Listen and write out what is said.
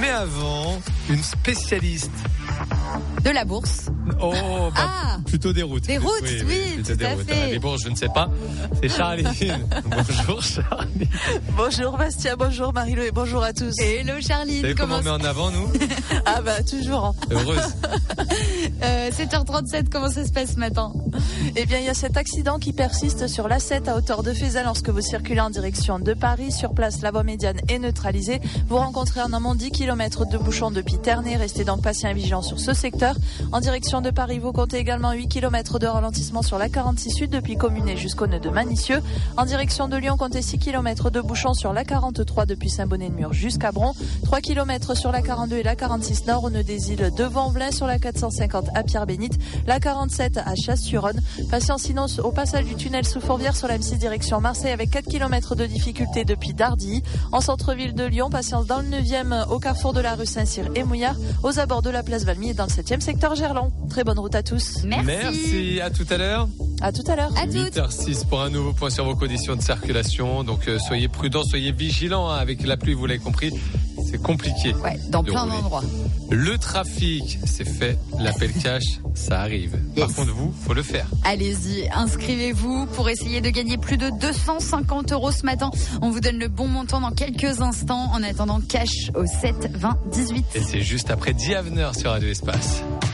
Mais avant, une spécialiste de la bourse. Plutôt des routes. Des routes, oui, tout à fait. Les bourses, je ne sais pas. C'est Charline. Bonjour Charline. Bonjour Bastien, bonjour Marie-Lou et bonjour à tous. Hello Charline. Vous savez comment on met en avant, nous? Ah bah toujours. Heureuse. 7h37, comment ça se passe ce matin? Eh bien, il y a cet accident qui persiste sur l'A7 à hauteur de Fézal lorsque vous circulez en direction de Paris. Sur place, la voie médiane est neutralisée. Vous rencontrez en amont 10 km de bouchons depuis Ternay. Restez donc patient et vigilant sur ce secteur. En direction de Paris, vous comptez également 8 km de ralentissement sur la 46 Sud depuis Communet jusqu'au nœud de Manicieux. En direction de Lyon, comptez 6 km de bouchons sur la 43 depuis Saint-Bonnet-de-Mur jusqu'à Bron. 3 km sur la 42 et la 46 Nord au nœud des îles de Vanvelin, sur la 450 à Pierre-Bénite, la 47 à Chasse-sur-Rhône. Patient sinon au passage du tunnel sous Fourvière sur la M6 direction Marseille avec 4 km de difficulté depuis Dardilly. En centre-ville de Lyon, patience dans le 9e au carrefour de la rue Saint-Cyr et Mouillard, aux abords de la place Valmy et dans le 7e secteur Gerland. Très bonne route à tous. Merci, à tout à l'heure. À tout à l'heure. 8h06 pour un nouveau point sur vos conditions de circulation. Donc soyez prudents, soyez vigilants avec la pluie, vous l'avez compris. C'est compliqué. Ouais, dans plein d'endroits. Le trafic, c'est fait. L'appel cash, ça arrive. Par contre, faut le faire. Allez-y, inscrivez-vous pour essayer de gagner plus de 250 € ce matin. On vous donne le bon montant dans quelques instants. En attendant, cash au 7 20 18. Et c'est juste après The Avener sur Radio Espace.